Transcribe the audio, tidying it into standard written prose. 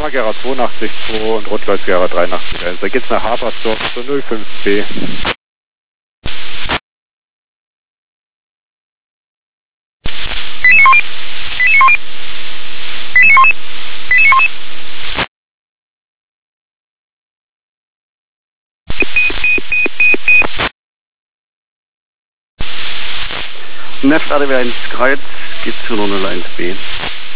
Gera 82,2 und Rundkreuz Gera 83,1. Da geht's nach Habersdorf zur 05B. Neft ADW 1 Kreuz geht zu 001B.